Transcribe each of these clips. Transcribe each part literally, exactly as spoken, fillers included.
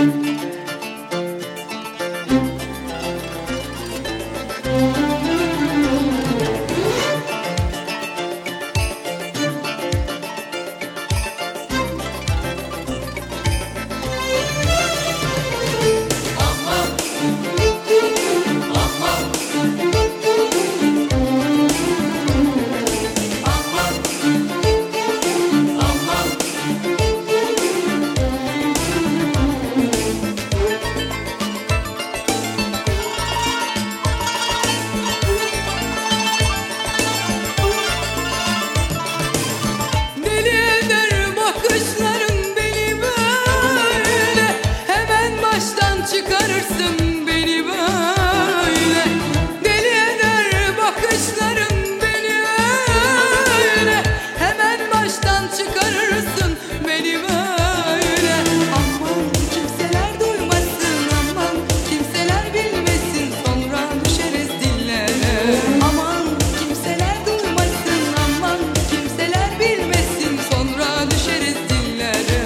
Çıkarırsın beni böyle, deli eder bakışların beni öyle, hemen baştan çıkarırsın beni böyle. Aman kimseler duymasın, aman kimseler bilmesin, sonra düşeriz dillere. Aman kimseler duymasın, aman kimseler bilmesin, sonra düşeriz dillere.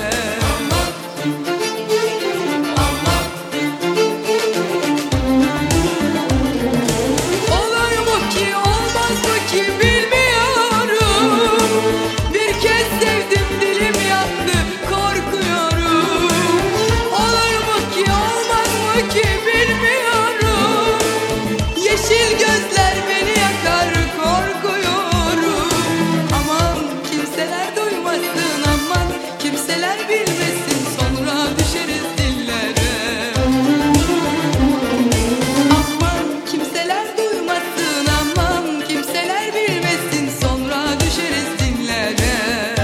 Yeşil gözler beni yakar, korkuyorum. Aman kimseler duymasın, aman kimseler bilmesin, sonra düşeriz dillere. Aman kimseler duymasın, aman kimseler bilmesin, sonra düşeriz dillere.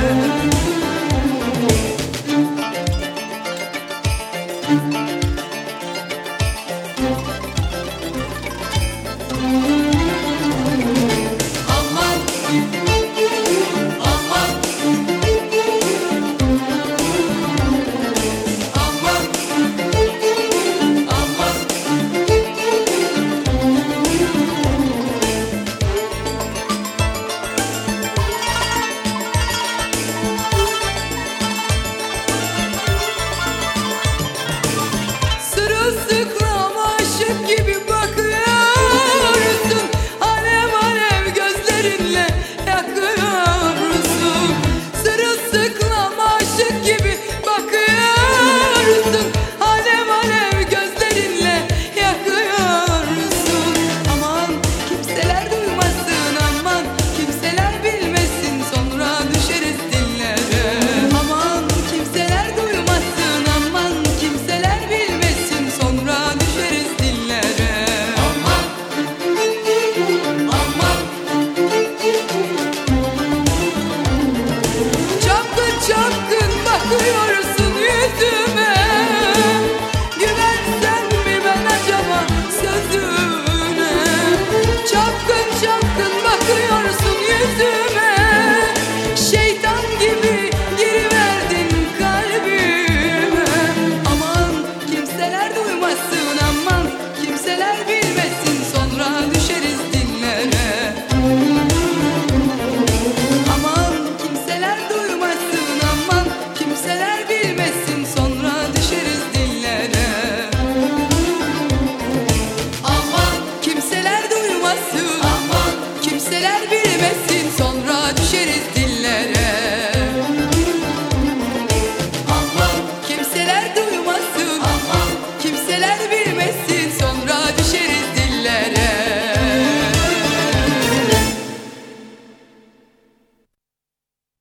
Sırılsıklam aşık gibi bakıyorsun, alev alev gözlerinle yakıyorsun. Sırılsıklam aşık gibi bakıyorsun, alev alev gözlerinle yakıyorsun. Aman kimseler duymasın, aman kimseler bilmesin, sonra düşeriz dillere. Aman kimseler duymasın, aman kimseler bilmesin, sonra düşeriz dillere. Aman, aman. Çapkın çapkın bakıyor